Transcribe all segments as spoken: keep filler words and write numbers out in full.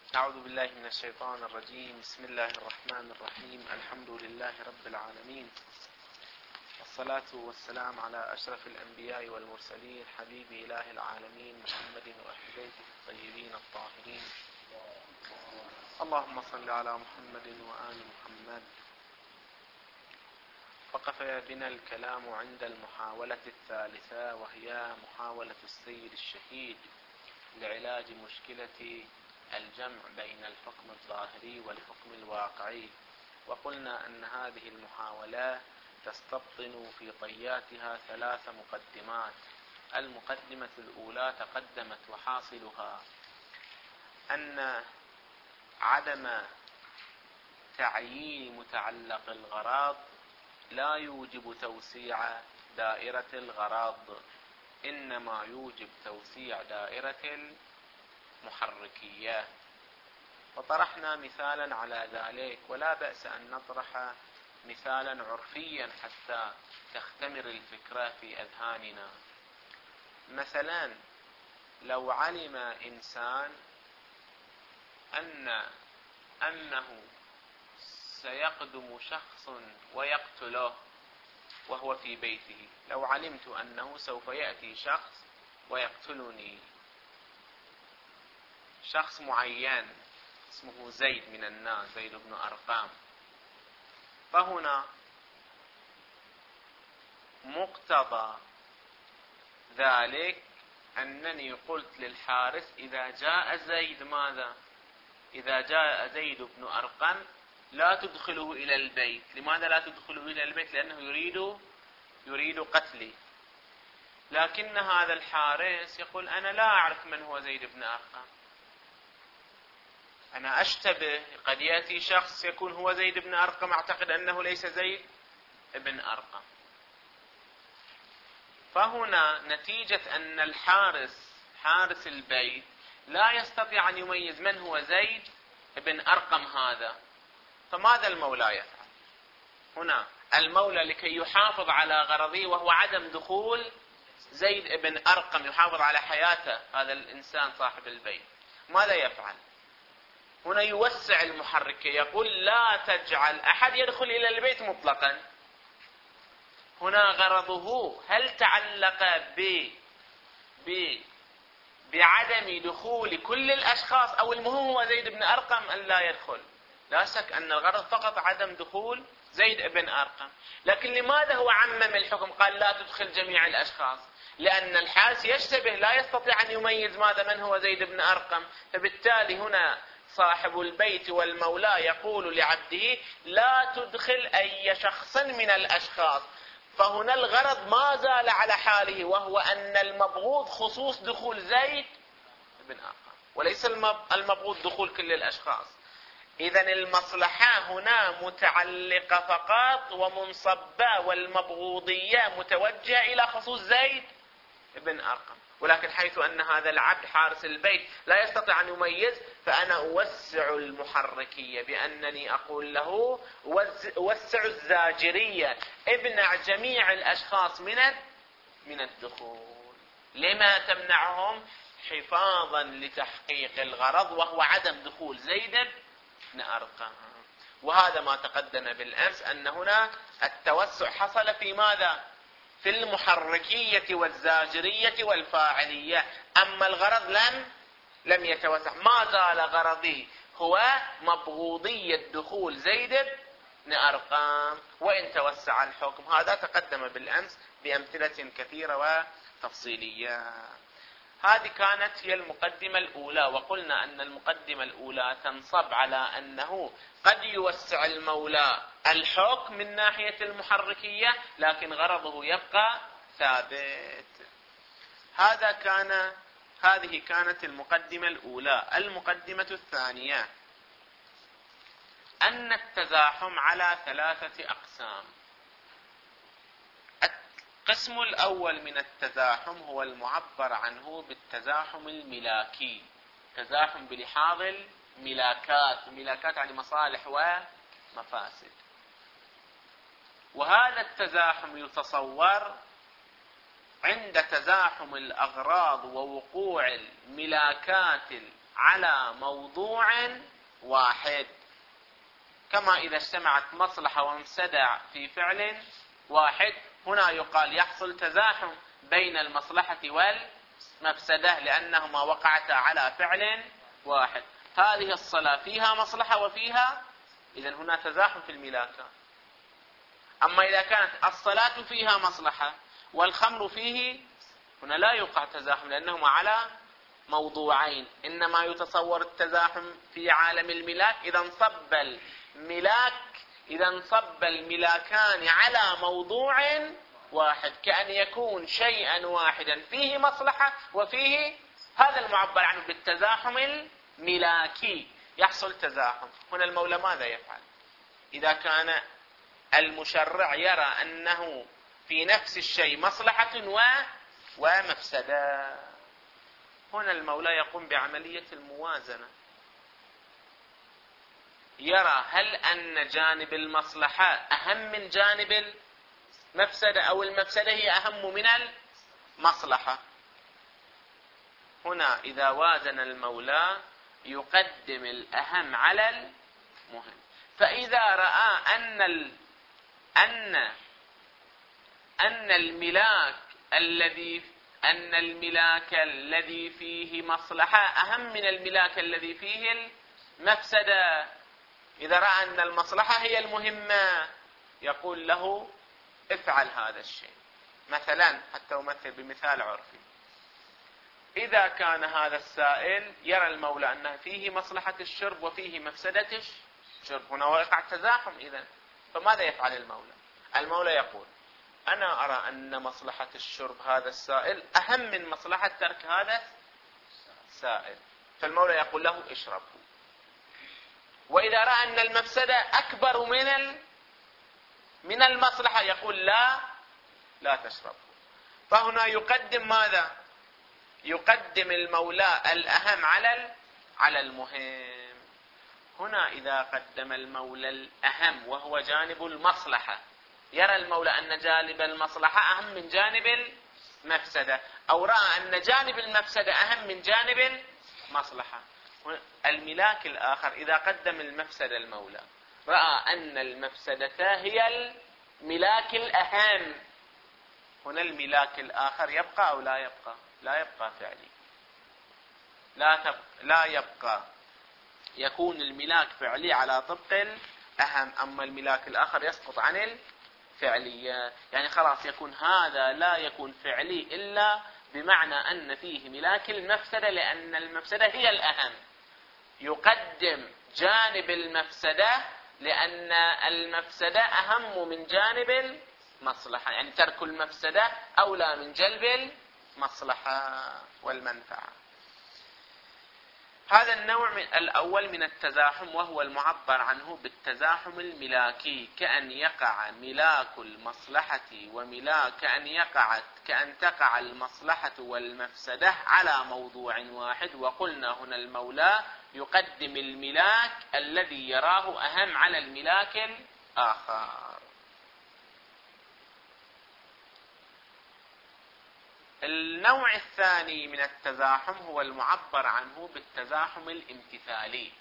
أعوذ بالله من الشيطان الرجيم. بسم الله الرحمن الرحيم. الحمد لله رب العالمين، والصلاة والسلام على أشرف الأنبياء والمرسلين، حبيب إله العالمين محمد وأهل بيته الطيبين الطاهرين. اللهم صل على محمد وآل محمد. وقف بنا الكلام عند المحاولة الثالثة، وهي محاولة السيد الشهيد لعلاج مشكلة الجمع بين الحكم الظاهري والحكم الواقعي. وقلنا أن هذه المحاولة تستبطن في طياتها ثلاث مقدمات. المقدمة الأولى تقدمت، وحاصلها أن عدم تعيين متعلق الغرض لا يوجب توسيع دائرة الغرض، إنما يوجب توسيع دائرة المحركية. وطرحنا مثالا على ذلك، ولا بأس أن نطرح مثالا عرفيا حتى تختمر الفكرة في أذهاننا. مثلا لو علم إنسان أن أنه سيقدم شخص ويقتله وهو في بيته، لو علمت أنه سوف يأتي شخص ويقتلني، شخص معين اسمه زيد من الناس، زيد بن أرقام، فهنا مقتضى ذلك أنني قلت للحارس إذا جاء زيد ماذا؟ إذا جاء زيد بن أرقم لا تدخله إلى البيت. لماذا لا تدخله إلى البيت؟ لأنه يريد يريد قتلي. لكن هذا الحارس يقول أنا لا أعرف من هو زيد بن أرقم، أنا أشتبه، قد يأتي شخص يكون هو زيد بن أرقم، أعتقد أنه ليس زيد بن أرقم. فهنا نتيجة أن الحارس حارس البيت لا يستطيع أن يميز من هو زيد بن أرقم هذا، فماذا المولى يفعل؟ هنا المولى لكي يحافظ على غرضه وهو عدم دخول زيد بن أرقم، يحافظ على حياته هذا الإنسان صاحب البيت، ماذا يفعل؟ هنا يوسع المحركية، يقول لا تجعل أحد يدخل إلى البيت مطلقا. هنا غرضه هل تعلق ب ب بعدم دخول كل الأشخاص، أو المهم هو زيد بن أرقم أن لا يدخل؟ لا شك أن الغرض فقط عدم دخول زيد بن أرقم. لكن لماذا هو عمم الحكم قال لا تدخل جميع الأشخاص؟ لأن الحارس يشتبه، لا يستطيع أن يميز ماذا من هو زيد بن أرقم، فبالتالي هنا صاحب البيت والمولى يقول لعبده لا تدخل أي شخص من الأشخاص. فهنا الغرض ما زال على حاله، وهو أن المبغوض خصوص دخول زيد بن أرقم، وليس المبغوض دخول كل الأشخاص. إذن المصلحة هنا متعلقة فقط ومنصبة، والمبغوضية متوجهة إلى خصوص زيد بن أرقم. ولكن حيث أن هذا العبد حارس البيت لا يستطيع أن يميز، فأنا أوسع المحركية بأنني أقول له وسع الزاجرية، امنع جميع الأشخاص من من الدخول. لما تمنعهم؟ حفاظا لتحقيق الغرض وهو عدم دخول زيد بن أرقم. وهذا ما تقدم بالأمس، أن هنا التوسع حصل في ماذا؟ في المحركية والزاجرية والفاعلية، أما الغرض لم لم يتوسع. ما زال غرضي هو مبغوضية دخول زيد بن أرقم وإن توسع الحكم. هذا تقدم بالأمس بأمثلة كثيرة وتفصيلية. هذه كانت هي المقدمة الأولى، وقلنا أن المقدمة الأولى تنصب على أنه قد يوسع المولى الحكم من ناحية المحركية، لكن غرضه يبقى ثابت. هذا كان هذه كانت المقدمة الأولى. المقدمة الثانية أن التزاحم على ثلاثة أقسام. القسم الأول من التزاحم هو المعبر عنه بالتزاحم الملاكي، تزاحم بلحاظ الملاكات، الملاكات يعني مصالح ومفاسد. وهذا التزاحم يتصور عند تزاحم الأغراض ووقوع الملاكات على موضوع واحد، كما إذا اجتمعت مصلحة ومفسدة في فعل واحد، هنا يقال يحصل تزاحم بين المصلحة والمفسدة لأنهما وقعتا على فعل واحد. هذه الصلاة فيها مصلحة وفيها، إذن هنا تزاحم في الملاكات. أما إذا كانت الصلاة فيها مصلحة والخمر فيه، هنا لا يوقع تزاحم لأنهما على موضوعين. إنما يتصور التزاحم في عالم الملاك إذا انصب الملاك إذا انصب الملاكان على موضوع واحد، كأن يكون شيئا واحدا فيه مصلحة وفيه هذا المعبر عنه بالتزاحم الملاكي، يحصل تزاحم. هنا المولى ماذا يفعل؟ إذا كان المشرع يرى أنه في نفس الشيء مصلحة و... ومفسدة، هنا المولى يقوم بعملية الموازنة، يرى هل أن جانب المصلحة أهم من جانب المفسدة أو المفسدة هي أهم من المصلحة. هنا إذا وازن المولى يقدم الأهم على المهم. فإذا رأى أن ال... أن أن الملاك الذي أن الملاك الذي فيه مصلحة أهم من الملاك الذي فيه المفسدة، إذا رأى أن المصلحة هي المهمة يقول له افعل هذا الشيء. مثلا حتى أمثل بمثال عرفي، إذا كان هذا السائل يرى المولى أن فيه مصلحة الشرب وفيه مفسدة الشرب، هنا وقع تزاحم إذن، فماذا يفعل المولى؟ المولى يقول أنا أرى أن مصلحة الشرب هذا السائل أهم من مصلحة ترك هذا السائل، فالمولى يقول له اشربه. وإذا رأى أن المفسدة أكبر من ال... من المصلحة يقول لا لا تشربه. فهنا يقدم ماذا؟ يقدم المولى الأهم على ال... على المهم. هنا إذا قدم المولى الأهم وهو جانب المصلحة، يرى المولى أن جانب المصلحة أهم من جانب المفسدة، أو رأى أن جانب المفسدة أهم من جانب المصلحة. الملاك الآخر إذا قدم المفسدة المولى رأى أن المفسدة هي الملاك الأهم، هنا الملاك الآخر يبقى أو لا يبقى؟ لا يبقى فعلي، لا, تبقى لا يبقى، يكون الملاك فعلي على طبق الأهم، أما الملاك الآخر يسقط عن الفعلية. يعني خلاص يكون هذا لا يكون فعلي إلا بمعنى أن فيه ملاك المفسدة، لأن المفسدة هي الأهم. يقدم جانب المفسدة لأن المفسدة أهم من جانب المصلحة، يعني ترك المفسدة أولى من جلب المصلحة والمنفعة. هذا النوع من الأول من التزاحم وهو المعبر عنه بالتزاحم الملاكي، كأن يقع ملاك المصلحة وملاك كأن يقع كأن تقع المصلحة والمفسدة على موضوع واحد. وقلنا هنا المولى يقدم الملاك الذي يراه أهم على الملاك الآخر. النوع الثاني من التزاحم هو المعبر عنه بالتزاحم الامتثالي،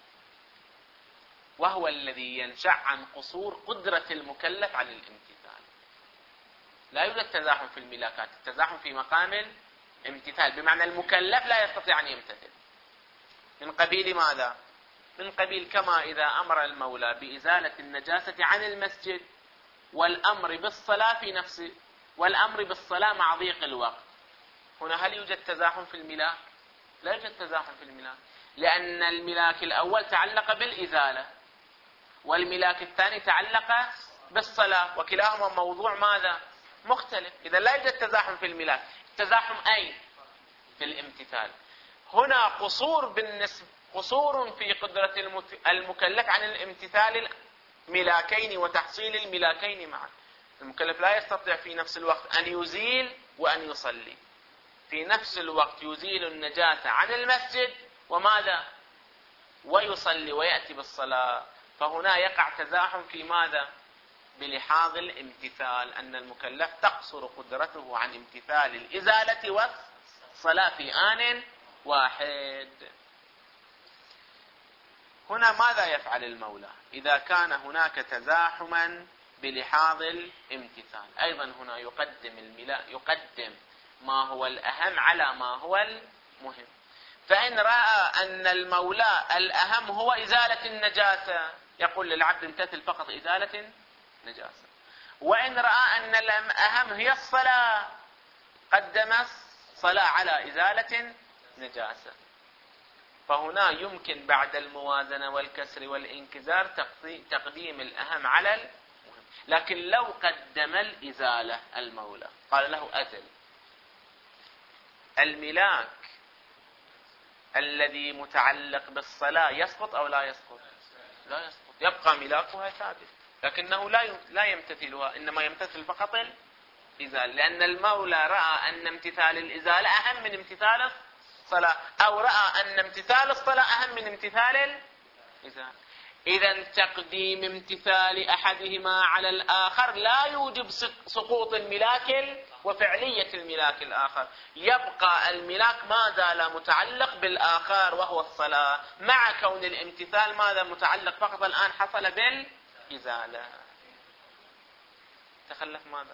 وهو الذي ينشأ عن قصور قدرة المكلف على الامتثال. لا يوجد تزاحم في الملاكات، التزاحم في مقام الامتثال، بمعنى المكلف لا يستطيع أن يمتثل. من قبيل ماذا؟ من قبيل كما إذا أمر المولى بإزالة النجاسة عن المسجد والأمر بالصلاة في نفسه والأمر بالصلاة مع ضيق الوقت، هنا هل يوجد تزاحم في الملاك؟ لا يوجد تزاحم في الملاك، لأن الملاك الأول تعلق بالإزالة والملاك الثاني تعلق بالصلاة، وكلاهما موضوع ماذا؟ مختلف. إذا لا يوجد تزاحم في الملاك، التزاحم أين؟ في الامتثال. هنا قصور بالنسبة قصور في قدرة المكلف عن الامتثال الملاكين وتحصيل الملاكين معا. المكلف لا يستطيع في نفس الوقت أن يزيل وأن يصلي، في نفس الوقت يزيل النجاسة عن المسجد وماذا؟ ويصلي ويأتي بالصلاة. فهنا يقع تزاحم في ماذا؟ بلحاظ الامتثال، أن المكلف تقصر قدرته عن امتثال الإزالة والصلاة في آن واحد. هنا ماذا يفعل المولى إذا كان هناك تزاحما بلحاظ الامتثال؟ أيضا هنا يقدم الملاك يقدم ما هو الأهم على ما هو المهم. فإن رأى أن المولى الأهم هو إزالة النجاسة يقول للعبد امتثل فقط إزالة النجاسة، وإن رأى أن الأهم هي الصلاة قدم الصلاة على إزالة النجاسة. فهنا يمكن بعد الموازنة والكسر والانكسار تقديم الأهم على المهم. لكن لو قدم الإزالة المولى قال له أزل، الملاك الذي متعلق بالصلاة يسقط أو لا يسقط؟ لا يسقط، يبقى ملاكها ثابت، لكنه لا لا يمتثلها، إنما يمتثل فقط الإزالة، لأن المولى رأى أن امتثال الإزالة أهم من امتثال الصلاة، أو رأى أن امتثال الصلاة أهم من امتثال الإزالة. إذا تقديم امتثال أحدهما على الآخر لا يوجب سقوط الملاك وفعلية الملاك الآخر، يبقى الملاك ما زال متعلق بالآخر وهو الصلاة، مع كون الامتثال ماذا متعلق فقط الآن حصل بالإزالة. تخلف ماذا؟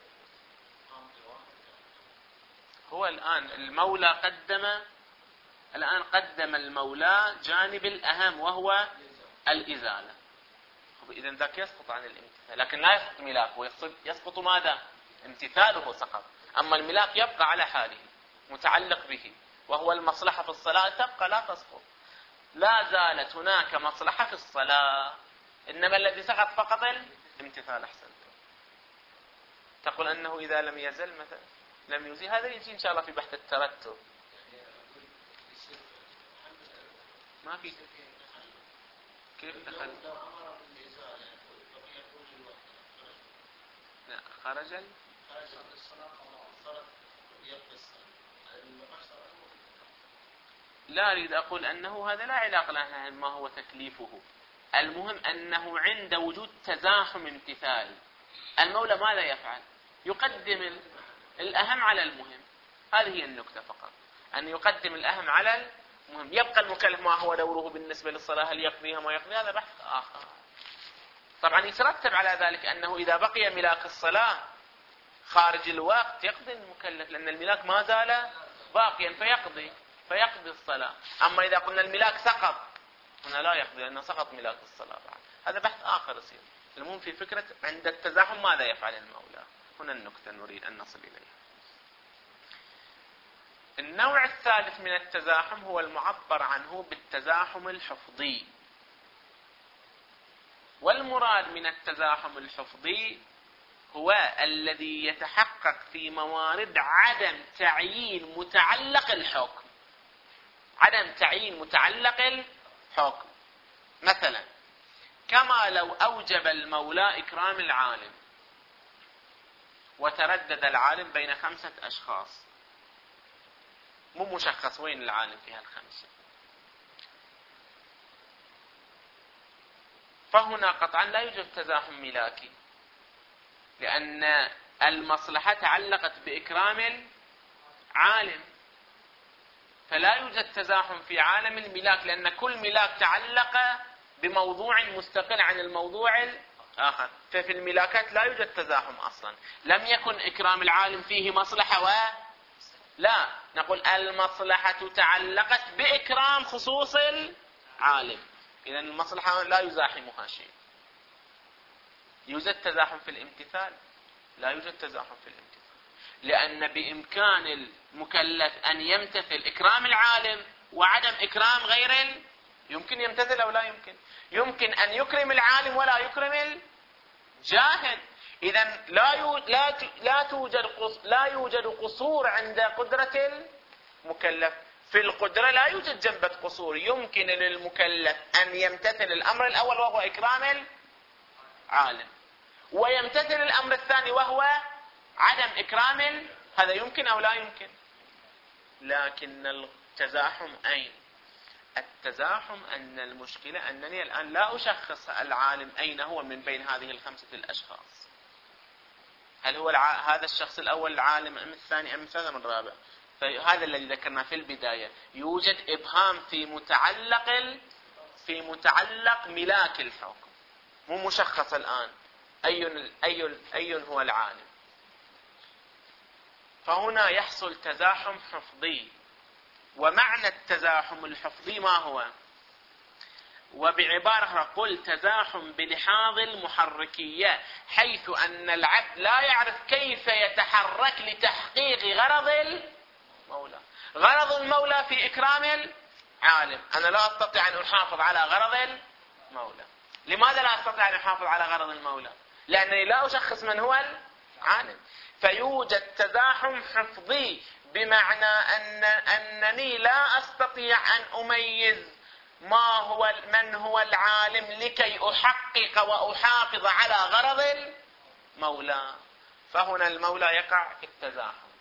هو الآن المولى قدم الآن قدم المولى جانب الأهم وهو الإزالة، إذن ذاك يسقط عن الامتثال، لكن لا يسقط ملاكه، يسقط ماذا؟ امتثاله سقط، أما الملاك يبقى على حاله متعلق به، وهو المصلحة في الصلاة تبقى لا تسقط، لا زالت هناك مصلحة في الصلاة، إنما الذي سقط فقط الامتثال. أحسنت. تقول أنه إذا لم يزل مثلا لم يزيل، هذا يجي إن شاء الله في بحث الترتب. ما في كيف دخل؟ لا خرج ال... لا أريد أقول أنه هذا لا علاقة له ما هو تكليفه، المهم أنه عند وجود تزاحم امتثال المولى ماذا يفعل؟ يقدم الأهم على المهم. هذه هي النكتة فقط، أن يقدم الأهم على المهم. يبقى المكلف ما هو دوره بالنسبة للصلاة، هل يقضيها ما يقضي، هذا بحث آخر. طبعا يترتب على ذلك أنه إذا بقي ملاك الصلاة خارج الوقت يقضي المكلف، لأن الملاك ما زال باقيا فيقضي فيقضي الصلاة. أما إذا قلنا الملاك سقط هنا لا يقضي، لأنه سقط ملاك الصلاة بعد. هذا بحث آخر يصير. المهم في فكرة عند التزاحم ماذا يفعل المولى. هنا النكتة نريد أن نصل إليها. النوع الثالث من التزاحم هو المعبر عنه بالتزاحم الحفظي. والمراد من التزاحم الحفظي هو الذي يتحقق في موارد عدم تعيين متعلق الحكم. عدم تعيين متعلق الحكم، مثلا كما لو أوجب المولى إكرام العالم وتردد العالم بين خمسة أشخاص، مو مشخص وين العالم في هالخمسة، فهنا قطعا لا يوجد تزاحم ملاكي، لأن المصلحة تعلقت بإكرام العالم، فلا يوجد تزاحم في عالم الملاك، لأن كل ملاك تعلق بموضوع مستقل عن الموضوع الآخر. ففي الملاكات لا يوجد تزاحم أصلا. لم يكن إكرام العالم فيه مصلحة و لا، نقول المصلحة تعلقت بإكرام خصوص العالم، إذن المصلحة لا يزاحمها شيء. يوجد تزاحم في الامتثال؟ لا يوجد تزاحم في الامتثال، لأن بإمكان المكلف أن يمتثل إكرام العالم وعدم إكرام غير ال... يمكن يمتثل أو لا يمكن؟ يمكن أن يكرم العالم ولا يكرم الجاهل. إذن لا يوجد لا لا توجد لا يوجد قصور عند قدرة المكلف. في القدرة لا يوجد جنبة قصور، يمكن للمكلف أن يمتثل الأمر الأول وهو إكرام العالم، ويمتثل الأمر الثاني وهو عدم إكرام، هذا يمكن أو لا يمكن؟ لكن التزاحم أين؟ التزاحم أن المشكلة أنني الآن لا أشخص العالم أين هو من بين هذه الخمسة الأشخاص، هل هو الع... هذا الشخص الأول العالم أم الثاني أم الثالث أم الرابع؟ فهذا الذي ذكرنا في البداية، يوجد إبهام في متعلق ال... في متعلق ملاك الحكم، مو مشخص الآن أي أي أي هو العالم. فهنا يحصل تزاحم حفظي. ومعنى التزاحم الحفظي ما هو؟ وبعبارة قل تزاحم بلحاظ المحركية، حيث أن العبد لا يعرف كيف يتحرك لتحقيق غرض المولى. غرض المولى في إكرام العالم، أنا لا أستطيع أن أحافظ على غرض المولى. لماذا لا أستطيع أن أحافظ على غرض المولى؟ لأنني لا أشخص من هو العالم. فيوجد تزاحم حفظي، بمعنى أن أنني لا أستطيع أن أميز ما هو من هو العالم لكي أحقق وأحافظ على غرض المولى. فهنا المولى يقع في التزاحم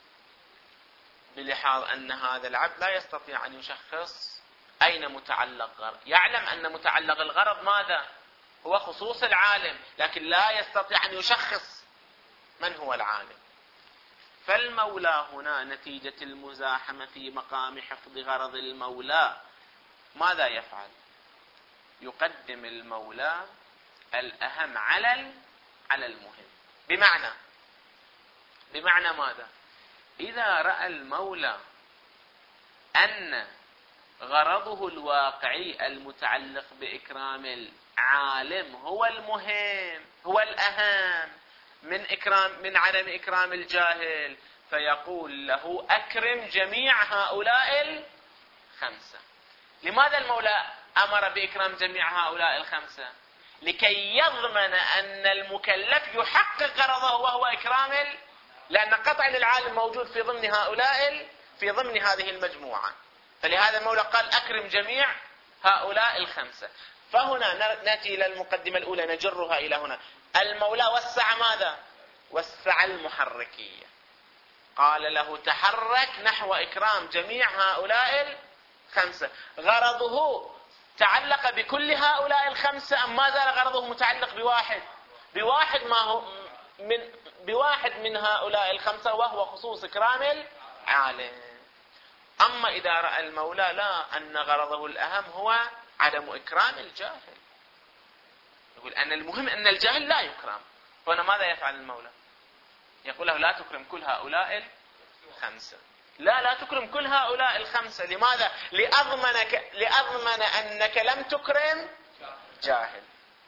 بلحاظ أن هذا العبد لا يستطيع أن يشخص أين متعلق غرض. يعلم أن متعلق الغرض ماذا؟ هو خصوص العالم، لكن لا يستطيع أن يشخص من هو العالم. فالمولى هنا نتيجة المزاحمة في مقام حفظ غرض المولى ماذا يفعل؟ يقدم المولى الأهم على على المهم. بمعنى بمعنى ماذا؟ إذا رأى المولى أن غرضه الواقعي المتعلق بإكرام العالم هو المهم، هو الأهم من إكرام من عدم إكرام الجاهل، فيقول له أكرم جميع هؤلاء الخمسة. لماذا المولى أمر بإكرام جميع هؤلاء الخمسة؟ لكي يضمن أن المكلف يحقق غرضه وهو إكرام ال... لأن قطعا العالم موجود في ضمن هؤلاء ال... في ضمن هذه المجموعة، فلهذا المولى قال أكرم جميع هؤلاء الخمسة. فهنا نأتي إلى المقدمة الأولى نجرها إلى هنا. المولى وسع ماذا؟ وسع المحركية، قال له تحرك نحو إكرام جميع هؤلاء الخمسة. غرضه تعلق بكل هؤلاء الخمسة أم ما زال غرضه متعلق بواحد؟ بواحد ما هو من بواحد من هؤلاء الخمسة وهو خصوص إكرام العالم. أما إذا رأى المولى لا، أن غرضه الأهم هو عدم إكرام الجاهل، يقول أن المهم أن الجاهل لا يكرم، فهنا ماذا يفعل المولى؟ يقول له لا تكرم كل هؤلاء الخمسة. لا لا تكرم كل هؤلاء الخمسة. لماذا؟ لأضمنك لأضمن أنك لم تكرم جاهل.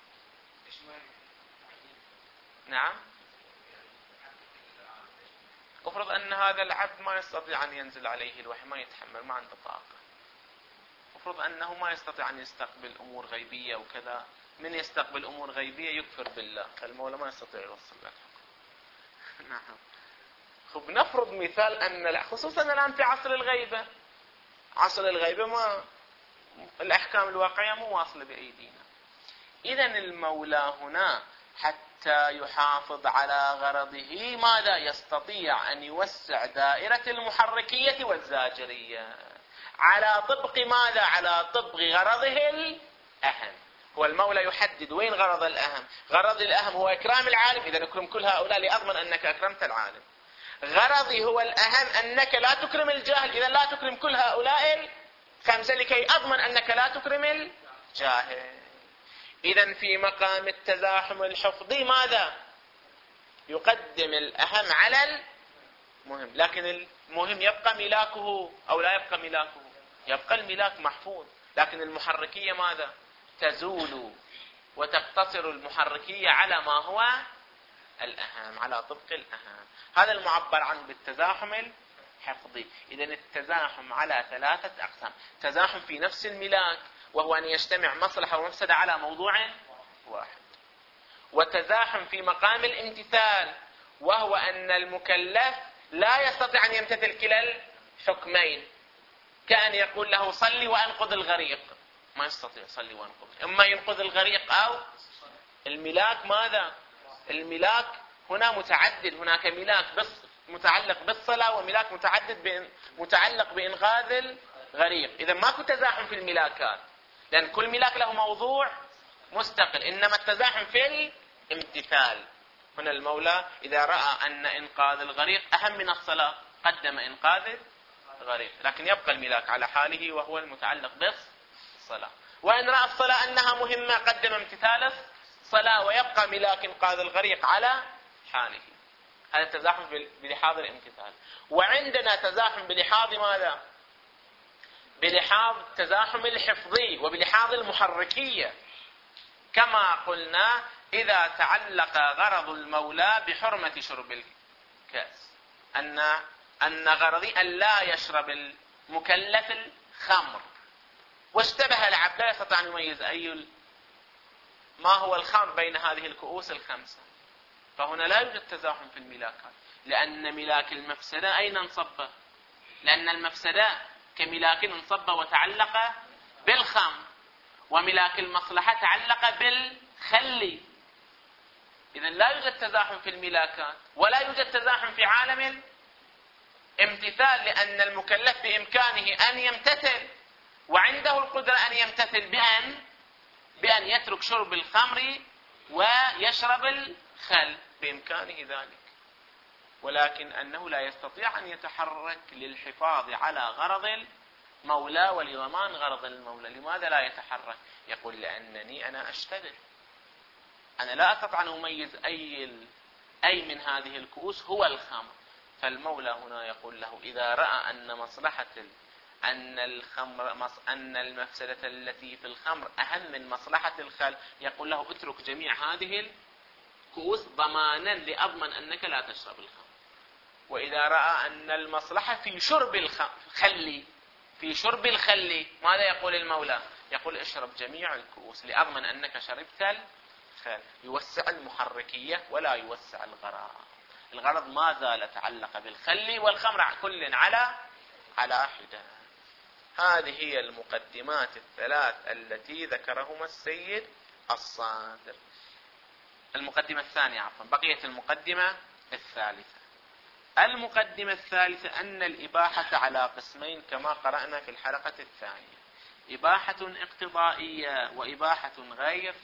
نعم. افرض أن هذا العبد ما يستطيع أن ينزل عليه الوحي، ما يتحمل، ما عنده طاقة. افرض أنه ما يستطيع أن يستقبل أمور غيبية وكذا. من يستقبل أمور غيبية يكفر بالله، المولى ما يستطيع يوصل له. نعم. خب نفرض مثال أن خصوصا الآن في عصر الغيبة، عصر الغيبة ما الأحكام الواقعية مو واصلة بأيدينا. إذن المولى هنا حتى يحافظ على غرضه ماذا؟ يستطيع أن يوسع دائرة المحركية والزاجرية على طبق ماذا؟ على طبق غرضه الأهم. هو المولى يحدد وين غرض الأهم. غرض الأهم هو إكرام العالم، إذا أكرم كل هؤلاء لأضمن أنك أكرمت العالم. غرضي هو الأهم أنك لا تكرم الجاهل، إذا لا تكرم كل هؤلاء الخمسة لكي أضمن أنك لا تكرم الجاهل. إذا في مقام التزاحم الحفظي ماذا؟ يقدم الأهم على المهم، لكن المهم يبقى ملاكه أو لا يبقى ملاكه؟ يبقى الملاك محفوظ، لكن المحركية ماذا؟ تزول وتقتصر المحركية على ما هو الأهم، على طبق الأهم. هذا المعبر عنه بالتزاحم الحفظي. إذن التزاحم على ثلاثة أقسام: تزاحم في نفس الملاك وهو أن يجتمع مصلحة ومفسدة على موضوع واحد، وتزاحم في مقام الامتثال وهو أن المكلف لا يستطيع أن يمتثل كلا الحكمين، كأن يقول له صلي وأنقذ الغريق، ما يستطيع صلي وأنقذ، إما ينقذ الغريق أو الملاك ماذا؟ الملاك هنا متعدد، هناك ملاك بس متعلق بالصلاة وملاك متعدد بإن متعلق بإنقاذ الغريق. إذا ماكو تزاحم في الملاكات، لأن كل ملاك له موضوع مستقل، إنما التزاحم في الامتثال. هنا المولى إذا رأى أن إنقاذ الغريق أهم من الصلاة قدم إنقاذ الغريق، لكن يبقى الملاك على حاله وهو المتعلق بالصلاة. وإن رأى الصلاة أنها مهمة قدم امتثال الصلاة ويبقى ملاك إنقاذ الغريق على حاله. هذا التزاحم بلحاظ الامتثال. وعندنا تزاحم بلحاظ ماذا؟ بلحاظ التزاحم الحفظي وبلحاظ المحركية، كما قلنا إذا تعلق غرض المولى بحرمة شرب الكأس، أن أن غرضي أن لا يشرب المكلف الخمر، واشتبه العبد لا يستطيع أن يميز أي ما هو الخمر بين هذه الكؤوس الخمسة، فهنا لا يوجد تزاحم في الملاكات، لأن ملاك المفسدة أين انصب؟ لأن المفسدة كملاك انصب وتعلق بالخمر، وملاك المصلحة تعلق بالخل. إذن لا يوجد تزاحم في الملاكات، ولا يوجد تزاحم في عالم الامتثال، لأن المكلف بإمكانه أن يمتثل، وعنده القدرة أن يمتثل بأن بأن يترك شرب الخمر ويشرب الخل، بإمكانه ذلك، ولكن أنه لا يستطيع أن يتحرك للحفاظ على غرض المولى ولضمان غرض المولى. لماذا لا يتحرك؟ يقول لأنني أنا أشتبه، أنا لا أستطيع أن أميز أي أي من هذه الكؤوس هو الخمر. فالمولى هنا يقول له إذا رأى أن مصلحة أن الخمر أن المفسدة التي في الخمر أهم من مصلحة الخل، يقول له اترك جميع هذه الكؤوس ضمانا لأضمن أنك لا تشرب الخمر. وإذا رأى أن المصلحة في شرب الخل في شرب الخل ماذا يقول المولى؟ يقول اشرب جميع الكؤوس لأضمن أنك شربت الخل. يوسع المحركية ولا يوسع الغرض. الغرض ما زال تعلق بالخل والخمر كل على على حدة. هذه هي المقدمات الثلاث التي ذكرهما السيد الصادر. المقدمة الثانية عفوا، بقية المقدمة الثالثة. المقدمة الثالثة أن الإباحة على قسمين كما قرأنا في الحلقة الثانية، إباحة اقتضائية وإباحة غير.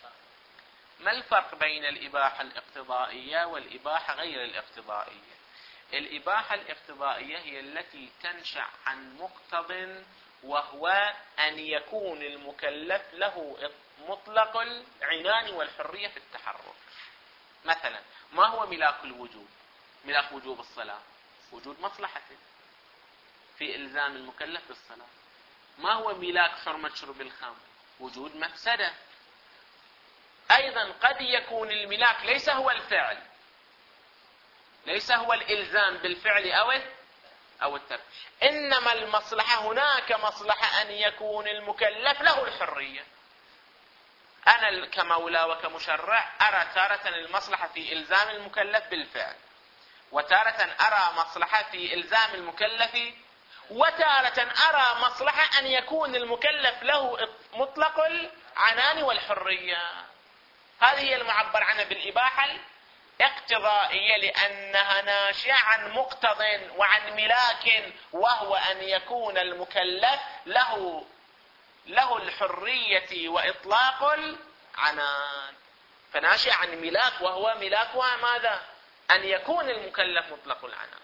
ما الفرق بين الإباحة الاقتضائية والإباحة غير الاقتضائية؟ الإباحة الاقتضائية هي التي تنشأ عن مقتض، وهو أن يكون المكلف له مطلق العنان والحرية في التحرك. مثلا ما هو ملاك الوجوب؟ ملاك وجوب الصلاة وجود مصلحة في إلزام المكلف بالصلاة. ما هو ملاك حرمة شرب الخمر؟ وجود مفسدة. أيضا قد يكون الملاك ليس هو الفعل، ليس هو الإلزام بالفعل أو أو الترك، إنما المصلحة هناك مصلحة أن يكون المكلف له الحرية. أنا كمولى وكمشرع أرى تارة المصلحة في إلزام المكلف بالفعل، وتارة أرى مصلحة في إلزام المكلف، وتارة أرى مصلحة أن يكون المكلف له مطلق العنان والحرية. هذه هي المعبر عنها بالإباحة الاقتضائية، لأنها ناشئة عن مقتض وعن ملاك، وهو أن يكون المكلف له له الحرية وإطلاق العنان. فناشئ عن ملاك، وهو ملاكها ماذا؟ أن يكون المكلف مطلق العنان.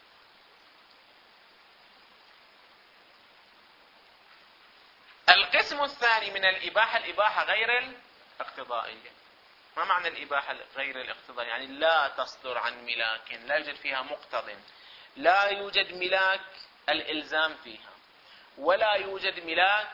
القسم الثاني من الإباحة الإباحة غير الاقتضائية. ما معنى الإباحة غير الاقتضائية؟ يعني لا تصدر عن ملاك، لا يوجد فيها مقتض، لا يوجد ملاك الإلزام فيها، ولا يوجد ملاك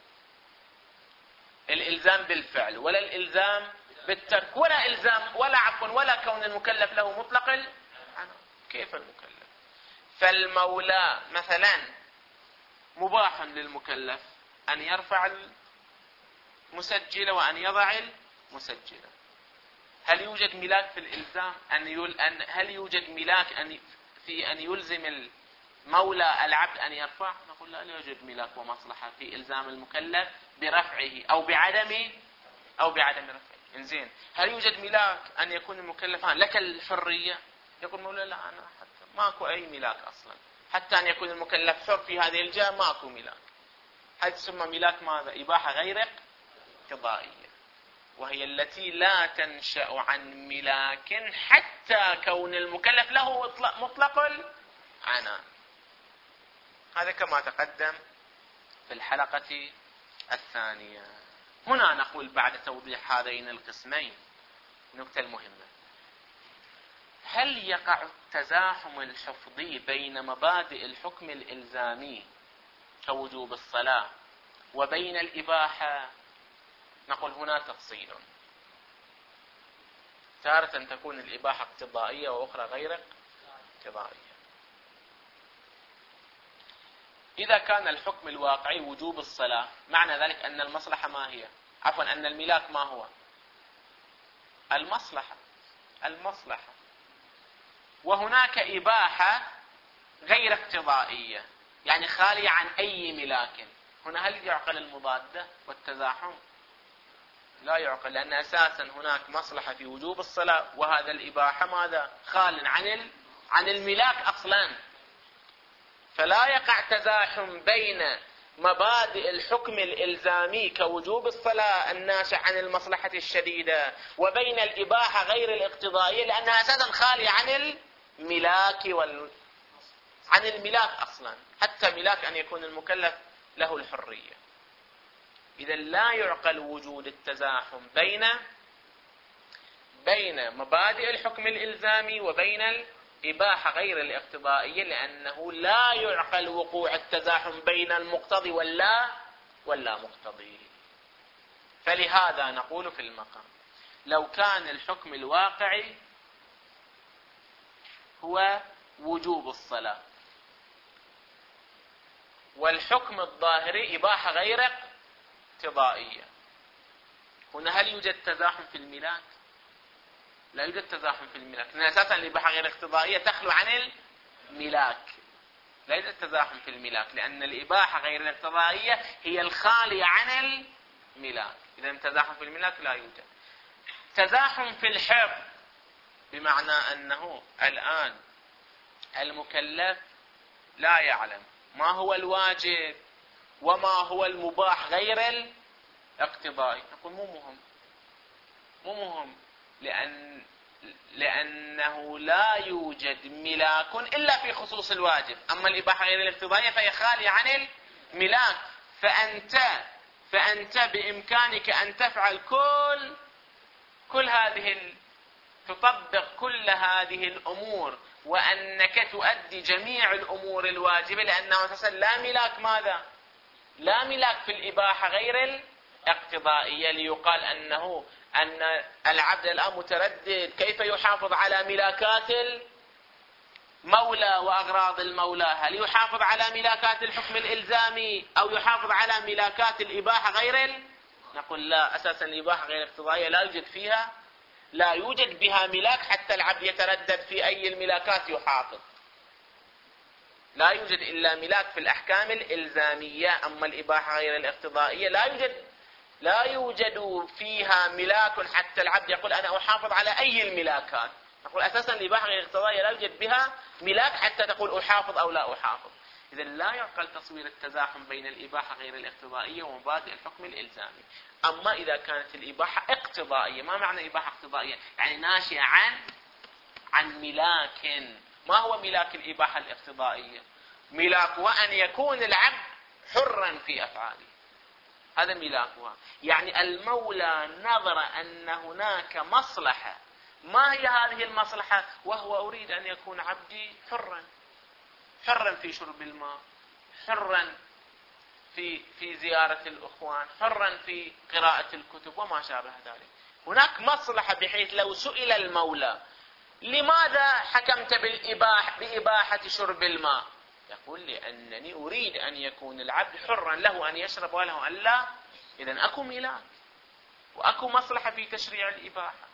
الإلزام بالفعل، ولا الإلزام بالترك، ولا إلزام ولا عفوا ولا كون المكلف له مطلق العنان. كيف المكلف؟ فالمولى مثلا مباح للمكلف أن يرفع المسجلة وأن يضع المسجلة. هل يوجد ملاك في الإلزام أن يل... أن هل يوجد ملاك أن في أن يلزم المولى العبد أن يرفع؟ نقول لا، لا يوجد ملاك ومصلحة في إلزام المكلف برفعه أو بعدم أو بعدم رفعه. إنزين، هل يوجد ملاك أن يكون المكلف لك الحرية؟ يقول المولى لا، أنا حتى ماكو أي ملاك أصلا، حتى أن يكون المكلف حر في هذه الجهة ماكو ملاك. هذه تسمى ملاك ماذا؟ إباحة غير اقتضائية، وهي التي لا تنشأ عن ملاك حتى كون المكلف له مطلق العنان. هذا كما تقدم في الحلقة الثانية. هنا نقول بعد توضيح هذين القسمين نكتة المهمة: هل يقع التزاحم الحفظي بين مبادئ الحكم الإلزامي كوجوب الصلاة وبين الإباحة؟ نقول هنا تفصيل. تارة تكون الإباحة اقتضائية وأخرى غير اقتضائية. إذا كان الحكم الواقعي وجوب الصلاة، معنى ذلك أن المصلحة ما هي؟ عفوا أن الملاك ما هو؟ المصلحة. المصلحة. وهناك إباحة غير اقتضائية، يعني خالية عن أي ملاك. هنا هل يعقل المضادة والتزاحم؟ لا يعقل، لأن أساسا هناك مصلحة في وجوب الصلاة، وهذا الإباحة ماذا؟ خال عن عن الملاك أصلا. فلا يقع تزاحم بين مبادئ الحكم الإلزامي كوجوب الصلاة الناشئ عن المصلحة الشديدة وبين الإباحة غير الاقتضائية، لأنها أساسا خالية عن الملاك وال... عن الملاك أصلا، حتى ملاك أن يكون المكلف له الحرية. إذا لا يعقل وجود التزاحم بين بين مبادئ الحكم الإلزامي وبين الإباحة غير الاقتضائية، لأنه لا يعقل وقوع التزاحم بين المقتضي واللا واللا مقتضي. فلهذا نقول في المقام: لو كان الحكم الواقعي هو وجوب الصلاة والحكم الظاهري إباحة غير اقتضائية، هنا هل يوجد تزاحم في الملاك؟ لا يوجد تزاحم في الملاك، لأن أساسا الإباحة غير اقتضائية تخلو عن الملاك. لا يوجد تزاحم في الملاك، لأن الإباحة غير الاقتضائية هي الخالية عن الملاك. إذا تزاحم في الملاك لا يوجد. تزاحم في الحفظ بمعنى أنه الآن المكلف لا يعلم ما هو الواجب وما هو المباح غير الاقتضائي. نقول مو مهم، مو مهم، لأن لأنه لا يوجد ملاك إلا في خصوص الواجب، أما الإباحة غير الاقتضائية فهي خالية عن الملاك. فأنت فأنت بإمكانك أن تفعل كل كل هذه ال... تطبق كل هذه الأمور، وأنك تؤدي جميع الأمور الواجبة، لأنه أساسا لا ملاك ماذا؟ لا ملاك في الإباحة غير الاقتضائية، ليقال أنه أن العبد الآن متردد كيف يحافظ على ملاكات المولى وأغراض المولى، هل يحافظ على ملاكات الحكم الإلزامي أو يحافظ على ملاكات الإباحة غير ال... نقول لا، أساسا الإباحة غير الاقتضائية لا يوجد فيها لا يوجد بها ملاك حتى العبد يتردد في أي الملاكات يحافظ. لا يوجد إلا ملاك في الأحكام الإلزامية، أما الإباحة غير الاقتضائية لا يوجد لا يوجد فيها ملاك حتى العبد يقول أنا أحافظ على أي الملاكات. نقول أساسا الإباحة غير الاقتضائية لا يوجد بها ملاك حتى تقول أحافظ أو لا أحافظ. إذا لا يعقل تصوير التزاحم بين الإباحة غير الاقتضائية ومبادئ الحكم الإلزامي. أما إذا كانت الإباحة اقتضائية، ما معنى إباحة اقتضائية؟ يعني ناشئة عن عن ملاك. ما هو ملاك الإباحة الاقتضائية؟ ملاك وأن يكون العبد حرا في أفعاله، هذا ملاكها. يعني المولى نظر أن هناك مصلحة، ما هي هذه المصلحة؟ وهو أريد أن يكون عبدي حرا، حرا في شرب الماء، حرا في في زيارة الأخوان، حرا في قراءة الكتب وما شابه ذلك. هناك مصلحة بحيث لو سئل المولى لماذا حكمت بالإباحة بإباحة شرب الماء؟ يقول لأنني أريد أن يكون العبد حرا، له أن يشرب وله أن لا. إذن أكو ميلاد وأكو مصلحة في تشريع الإباحة.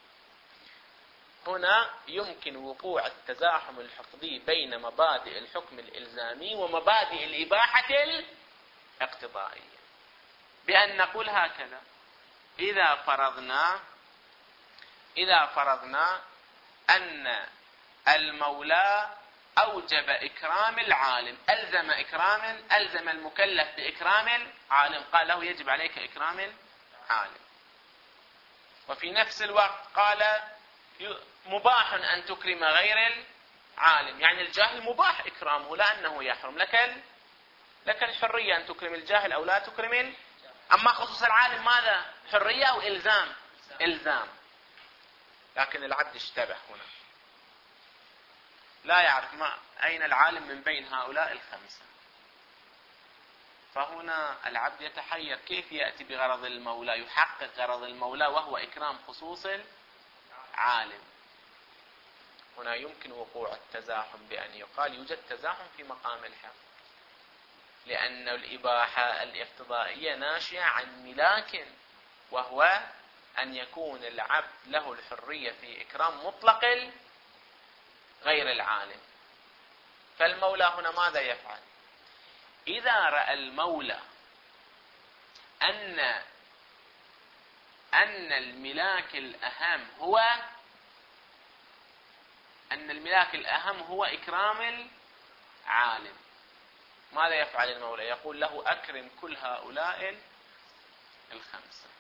هنا يمكن وقوع التزاحم الحفظي بين مبادئ الحكم الإلزامي ومبادئ الإباحة الاقتضائية، بأن نقول هكذا: إذا فرضنا إذا فرضنا أن المولى أوجب إكرام العالم، ألزم إكرام ألزم المكلف بإكرام العالم، قال له يجب عليك إكرام العالم، وفي نفس الوقت قال مباح أن تكرم غير العالم، يعني الجاهل مباح إكرامه لأنه يحرم، لك لك الحرية أن تكرم الجاهل أو لا تكرم أما خصوص العالم ماذا؟ حرية أو إلزام؟ إلزام. لكن العبد اشتبه هنا، لا يعرف ما أين العالم من بين هؤلاء الخمسة، فهنا العبد يتحير كيف يأتي بغرض المولى، يحقق غرض المولى وهو إكرام خصوص العالم. هنا يمكن وقوع التزاحم بأن يقال يوجد تزاحم في مقام الحق، لأن الإباحة الاقتضائية ناشئة عن ملاك، وهو أن يكون العبد له الحرية في إكرام مطلق غير العالم. فالمولى هنا ماذا يفعل؟ إذا رأى المولى أن أن الملاك الأهم هو أن الملاك الأهم هو إكرام العالم، ماذا يفعل المولى؟ يقول له أكرم كل هؤلاء الخمسة.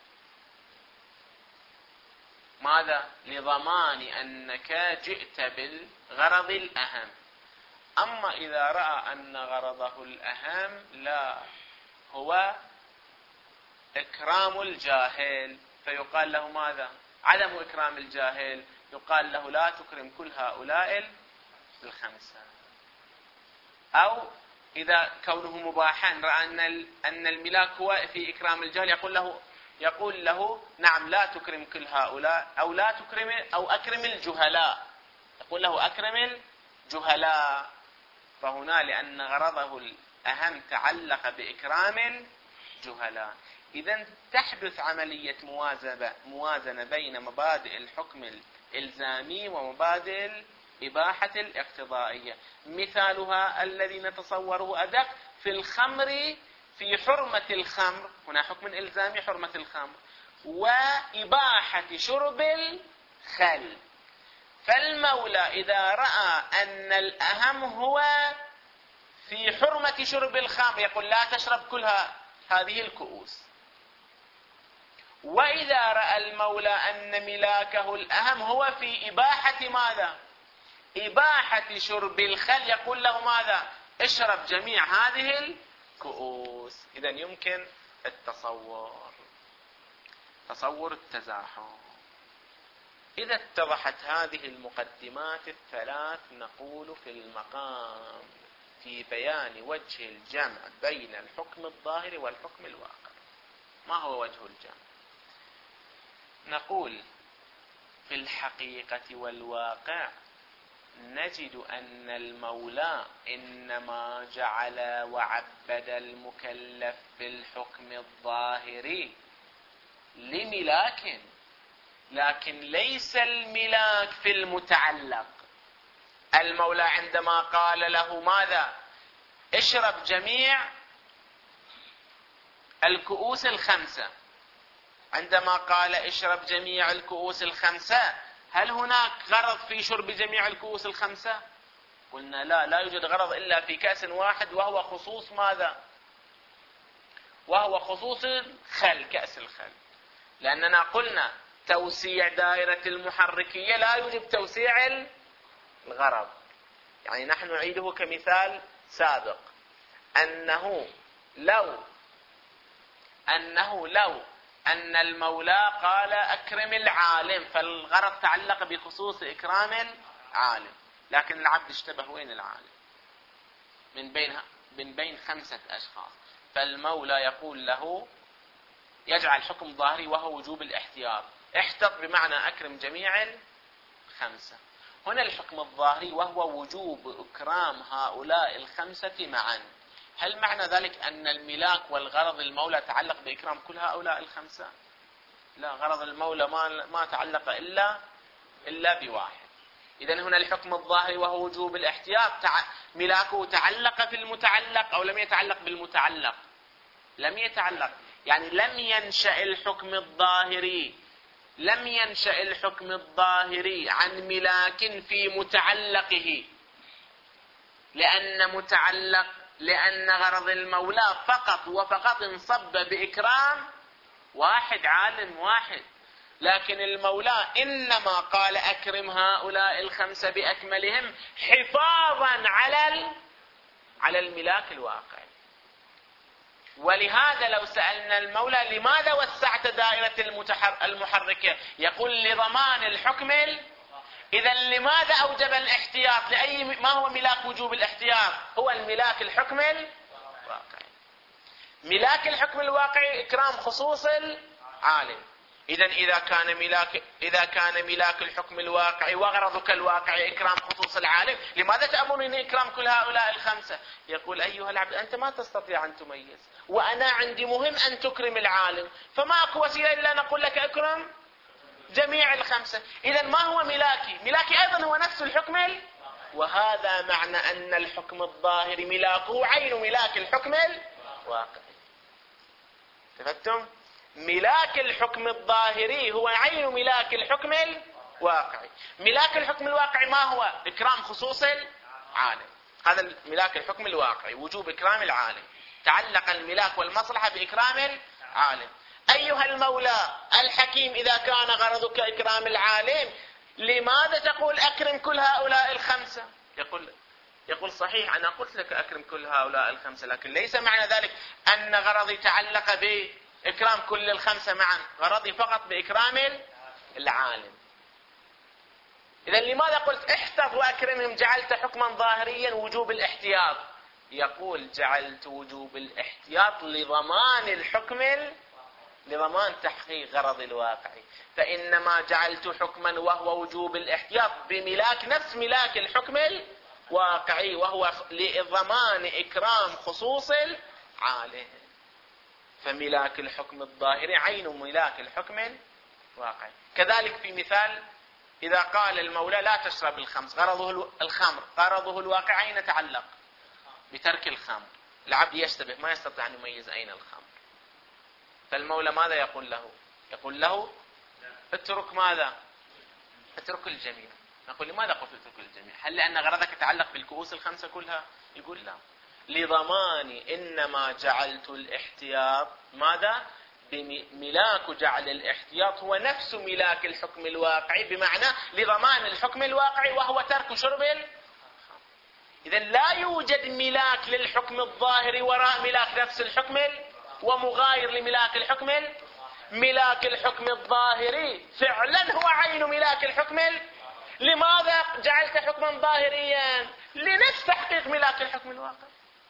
ماذا؟ لضمان أنك جئت بالغرض الأهم. أما إذا رأى أن غرضه الأهم لا هو إكرام الجاهل، فيقال له ماذا؟ عدم إكرام الجاهل، يقال له لا تكرم كل هؤلاء الخمسة. أو إذا كونه مباحا رأى أن الملاك هو في إكرام الجاهل، يقول له يقول له نعم لا تكرم كل هؤلاء، أو لا تكرم أو أكرم الجهلاء، يقول له أكرم الجهلاء. فهنا لأن غرضه الأهم تعلق بإكرام الجهلاء، إذن تحدث عملية موازنة بين مبادئ الحكم الإلزامي ومبادئ الإباحة الاقتضائية. مثالها الذي نتصوره أدق في الخمر، في حرمة الخمر، هنا حكم إلزامي حرمة الخمر، وإباحة شرب الخل. فالمولى إذا رأى أن الأهم هو في حرمة شرب الخمر يقول لا تشرب كلها هذه الكؤوس، وإذا رأى المولى أن ملاكه الأهم هو في إباحة ماذا؟ إباحة شرب الخل، يقول له ماذا؟ اشرب جميع هذه الكؤوس. إذن يمكن التصور، تصور التزاحم. إذا اتضحت هذه المقدمات الثلاث نقول في المقام في بيان وجه الجمع بين الحكم الظاهر والحكم الواقع. ما هو وجه الجمع؟ نقول في الحقيقة والواقع نجد أن المولى إنما جعل وعبد المكلف بالحكم الظاهري لملاك، لكن ليس الملاك في المتعلق. المولى عندما قال له ماذا؟ اشرب جميع الكؤوس الخمسة، عندما قال اشرب جميع الكؤوس الخمسة هل هناك غرض في شرب جميع الكؤوس الخمسة؟ قلنا لا، لا يوجد غرض إلا في كأس واحد، وهو خصوص ماذا؟ وهو خصوص الخل، كأس الخل. لأننا قلنا توسيع دائرة المحركية لا يوجب توسيع الغرض. يعني نحن نعيده كمثال سابق، أنه لو أنه لو أن المولى قال أكرم العالم، فالغرض تعلق بخصوص إكرام العالم، لكن العبد اشتبه وين العالم من بين من بين خمسة أشخاص، فالمولى يقول له يجعل حكم ظاهري وهو وجوب الاحتياط، احتط بمعنى أكرم جميع الخمسة. هنا الحكم الظاهري وهو وجوب إكرام هؤلاء الخمسة معا. هل معنى ذلك أن الملاك والغرض المولى تعلق بإكرام كل هؤلاء الخمسة؟ لا، غرض المولى ما ما تعلق إلا إلا بواحد. إذن هنا الحكم الظاهري وهو وجوب الاحتياط، ملاكه تعلق في المتعلق أو لم يتعلق بالمتعلق؟ لم يتعلق، يعني لم ينشأ الحكم الظاهري لم ينشأ الحكم الظاهري عن ملاك في متعلقه، لأن متعلق لأن غرض المولى فقط وفقط انصب بإكرام واحد، عالم واحد، لكن المولى إنما قال أكرم هؤلاء الخمسة بأكملهم حفاظا على على الملاك الواقعي. ولهذا لو سألنا المولى لماذا وسعت دائرة المحركة، يقول لضمان الحكم. إذا لماذا أوجب الاحتياط؟ لأي ما هو ملاك وجوب الاحتياط؟ هو الملاك الحكم الواقعي. ملاك الحكم الواقعي إكرام خصوص العالم. إذا إذا كان ملاك إذا كان ملاك الحكم الواقعي وغرضك الواقعي إكرام خصوص العالم، لماذا تأمرني إكرام كل هؤلاء الخمسة؟ يقول أيها العبد أنت ما تستطيع أن تميز، وأنا عندي مهم أن تكرم العالم، فما أكو وسيلة إلا نقول لك أكرم جميع الخمسة. إذا ما هو ملاكي؟ ملاكي أيضا هو نفس الحكم، وهذا معنى أن الحكم الظاهر ملاكه عين ملاك الحكم الواقعي. تفهمتم؟ ملاك الحكم الظاهري هو عين ملاك الحكم الواقعي. ملاك الحكم الواقعي ما هو؟ إكرام خصوص العالم. هذا ملاك الحكم الواقعي، وجوب إكرام العالم. تعلق الملاك والمصلحة بإكرام العالم. أيها المولى الحكيم، إذا كان غرضك إكرام العالم، لماذا تقول أكرم كل هؤلاء الخمسة؟ يقول يقول صحيح أنا قلت لك أكرم كل هؤلاء الخمسة، لكن ليس معنى ذلك أن غرضي تعلق بإكرام كل الخمسة معا، غرضي فقط بإكرام العالم. إذا لماذا قلت احتض وأكرمهم؟ جعلت حكما ظاهريا وجوب الاحتياط. يقول جعلت وجوب الاحتياط لضمان الحكم لضمان تحقيق غرض الواقعي، فإنما جعلت حكما وهو وجوب الاحتياط بملاك نفس ملاك الحكم الواقعي، وهو لضمان إكرام خصوص العالم. فملاك الحكم الظاهري عين ملاك الحكم الواقعي. كذلك في مثال إذا قال المولى لا تشرب الخمس، غرضه الخمر، غرضه الواقع أين تعلق؟ بترك الخمر. العبد يشتبه ما يستطيع أن يميز أين الخمر، فالمولى ماذا يقول له؟ يقول له اترك ماذا؟ اترك الجميع. نقول لماذا قلت اترك الجميع؟ هل لأن غرضك يتعلق بالكؤوس الخمسة كلها؟ يقول لا، لضمان إنما جعلت الاحتياط ماذا؟ ملاك جعل الاحتياط هو نفس ملاك الحكم الواقعي، بمعنى لضمان الحكم الواقعي وهو ترك شرب الخمر. إذا لا يوجد ملاك للحكم الظاهري وراء ملاك نفس الحكم ومغاير لملاك الحكم. ملاك الحكم الظاهري فعلا هو عين ملاك الحكم. لماذا جعلت حكما ظاهريا؟ لنفس تحقيق ملاك الحكم الواقعي.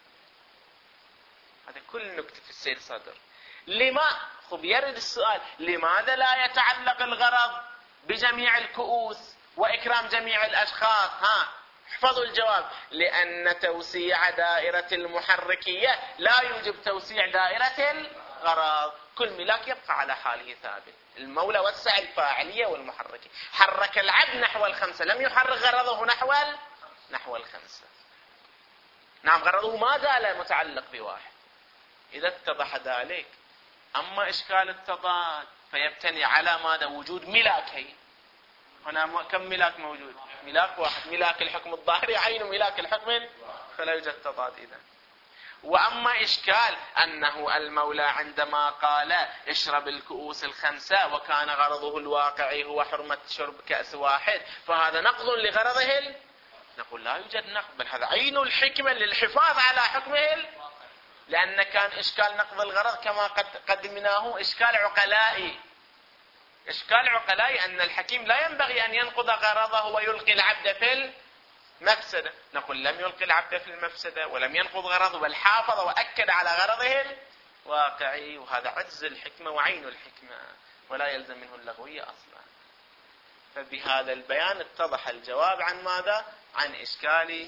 هذا كل نكتة في السير صدر. لما خب يرد السؤال لماذا لا يتعلق الغرض بجميع الكؤوس وإكرام جميع الأشخاص؟ ها احفظوا الجواب. لأن توسيع دائرة المحركية لا يوجب توسيع دائرة الغرض. كل ملاك يبقى على حاله ثابت. المولى وسع الفاعلية والمحركية، حرك العبد نحو الخمسة، لم يحرك غرضه نحو نحو الخمسة. نعم غرضه ما زال متعلق بواحد. إذا اتضح ذلك، أما إشكال التضاد فيبتني على ماذا؟ وجود ملاكين. هنا كم ملاك موجود؟ ملاك واحد، ملاك الحكم الظاهري عين ملاك الحكم، فلا يوجد تضاد إذا. وأما إشكال أنه المولى عندما قال اشرب الكؤوس الخمسة وكان غرضه الواقعي هو حرمة شرب كأس واحد، فهذا نقض لغرضه. نقول لا يوجد نقض، بل هذا عين الحكمة للحفاظ على حكمه، لأن كان إشكال نقض الغرض كما قد قدمناه إشكال عقلائي. إشكال عقلائي أن الحكيم لا ينبغي أن ينقض غرضه ويلقي العبد في المفسدة. نقول لم يلقي العبد في المفسدة ولم ينقض غرضه، بل حافظ وأكد على غرضه الواقعي، وهذا عجز الحكمة وعين الحكمة، ولا يلزم منه اللغوية أصلا. فبهذا البيان اتضح الجواب عن ماذا؟ عن إشكال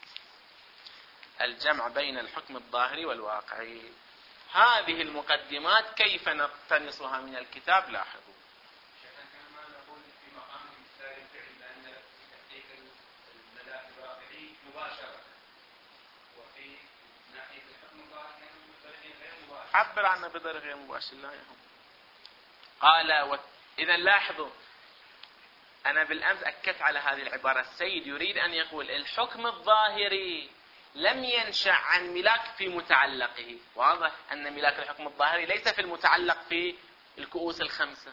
الجمع بين الحكم الظاهري والواقعي. هذه المقدمات كيف نقتنصها من الكتاب؟ لاحظوا. عبر عنه بطريقة غير مباشر لا يهم. قال و... إذا لاحظوا، أنا بالأمس أكدت على هذه العبارة. السيد يريد أن يقول الحكم الظاهري لم ينشأ عن ملاك في متعلقه. واضح أن ملاك الحكم الظاهري ليس في المتعلق في الكؤوس الخمسة،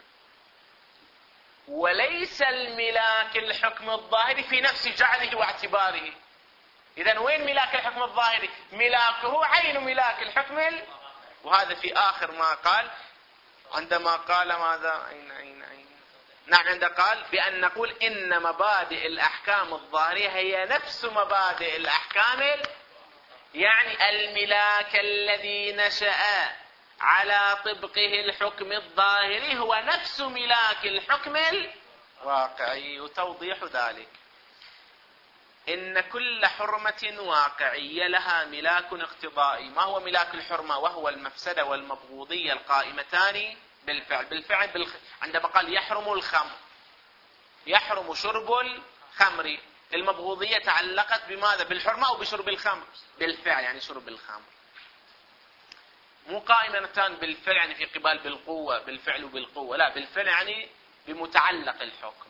وليس الملاك الحكم الظاهري في نفس جعله واعتباره. إذن وين ملاك الحكم الظاهري؟ ملاكه عين ملاك الحكم وهذا في آخر ما قال عندما قال ماذا أين أين أين نعم عندما قال بأن نقول إن مبادئ الأحكام الظاهرية هي نفس مبادئ الأحكام، يعني الملاك الذي نشأ على طبقه الحكم الظاهري هو نفس ملاك الحكم الواقعي. وتوضيح ذلك إن كل حرمة واقعية لها ملاك اقتضائي. ما هو ملاك الحرمة؟ وهو المفسدة والمبغوضية القائمتان بالفعل. بالفعل بالخ... عندما قال يحرم الخمر، يحرم شرب الخمر، المبغوضية تعلقت بماذا؟ بالحرمة أو بشرب الخمر؟ بالفعل، يعني شرب الخمر. مو قائمتان بالفعل يعني في قبال بالقوة، بالفعل وبالقوة، لا، بالفعل يعني بمتعلق الحكم.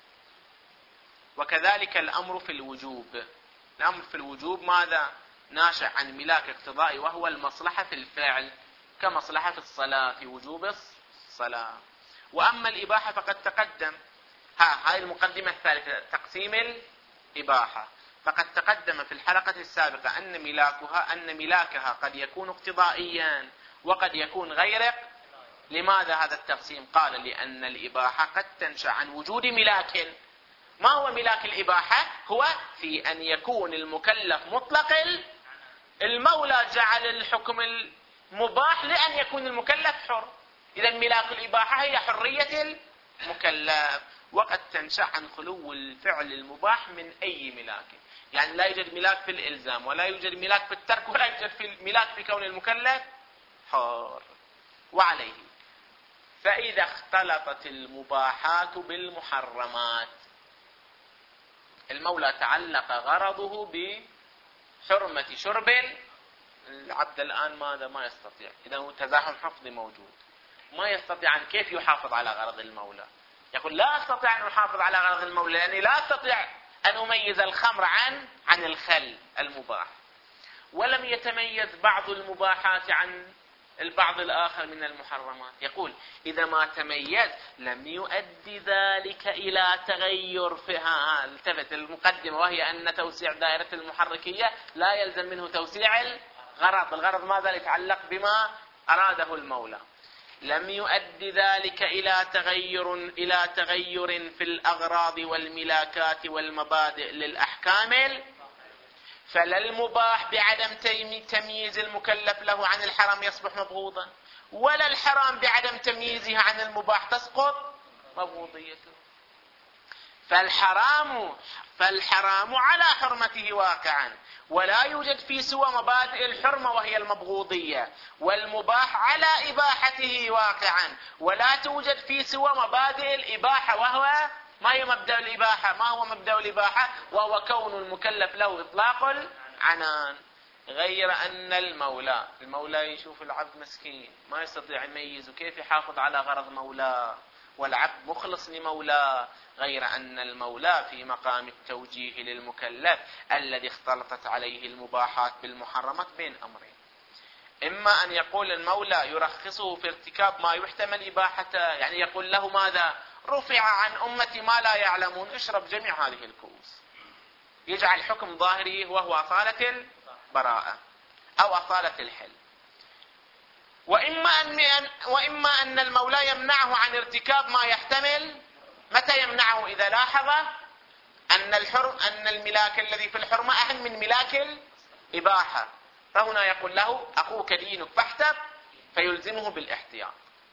وكذلك الأمر في الوجوب. الأمر في الوجوب ماذا؟ ناشئ عن ملاك اقتضائي وهو المصلحة في الفعل، كمصلحة في الصلاة، في وجوب الصلاة. وأما الإباحة فقد تقدم، ها هاي المقدمة الثالثة، تقسيم الإباحة. فقد تقدم في الحلقة السابقة أن ملاكها أن ملاكها قد يكون اقتضائيا وقد يكون غير. لماذا هذا التقسيم؟ قال لأن الإباحة قد تنشأ عن وجود ملاك. ما هو ملاك الإباحة؟ هو في أن يكون المكلف مطلق المولى جعل الحكم المباح لأن يكون المكلف حر. إذا ملاك الإباحة هي حرية المكلف، وقد تنشأ عن خلو الفعل المباح من أي ملاك. يعني لا يوجد ملاك في الإلزام، ولا يوجد ملاك في الترك، ولا يوجد في ملاك في كون المكلف حر. وعليه فإذا اختلطت المباحات بالمحرمات، المولى تعلق غرضه بحرمة شرب العبد. الآن ماذا؟ ما يستطيع، إذا تزاحم حفظي موجود، ما يستطيع أن كيف يحافظ على غرض المولى؟ يقول لا أستطيع أن أحافظ على غرض المولى لأني لا أستطيع أن أميز الخمر عن عن الخل المباح. ولم يتميز بعض المباحات عن البعض الآخر من المحرمات. يقول إذا ما تميز لم يؤدي ذلك إلى تغير فيها. التفت المقدمة وهي أن توسيع دائرة المحركية لا يلزم منه توسيع الغرض. الغرض ماذا؟ يتعلق بما أراده المولى. لم يؤدي ذلك إلى تغير إلى تغير في الأغراض والملاكات والمبادئ للأحكام، فلا المباح بعدم تمييز المكلف له عن الحرام يصبح مبغوضا، ولا الحرام بعدم تمييزه عن المباح تسقط مبغوضيته. فالحرام فالحرام على حرمته واقعا، ولا يوجد في سوى مبادئ الحرمة وهي المبغوضية، والمباح على إباحته واقعا، ولا توجد في سوى مبادئ الإباحة وهو ما هي مبدأ الإباحة؟ ما هو مبدأ الإباحة؟ وهو كون المكلف له إطلاق العنان. غير أن المولى المولى يشوف العبد مسكين ما يستطيع يميز، وكيف يحافظ على غرض مولاه والعبد مخلص لمولاه. غير أن المولى في مقام التوجيه للمكلف الذي اختلطت عليه المباحات بالمحرمات بين أمرين: إما أن يقول المولى يرخصه في ارتكاب ما يحتمل إباحته، يعني يقول له ماذا؟ رفع عن أمتي ما لا يعلمون، اشرب جميع هذه الكؤوس، يجعل حكم ظاهري وهو أصالة البراءة أو أصالة الحل. وإما أن وإما أن المولى يمنعه عن ارتكاب ما يحتمل. متى يمنعه؟ إذا لاحظ أن الحرم أن الملاك الذي في الحرمة أهم من ملاك الإباحة، فهنا يقول له أخوك دينك فاحتر، فيلزمه بالاحتياط.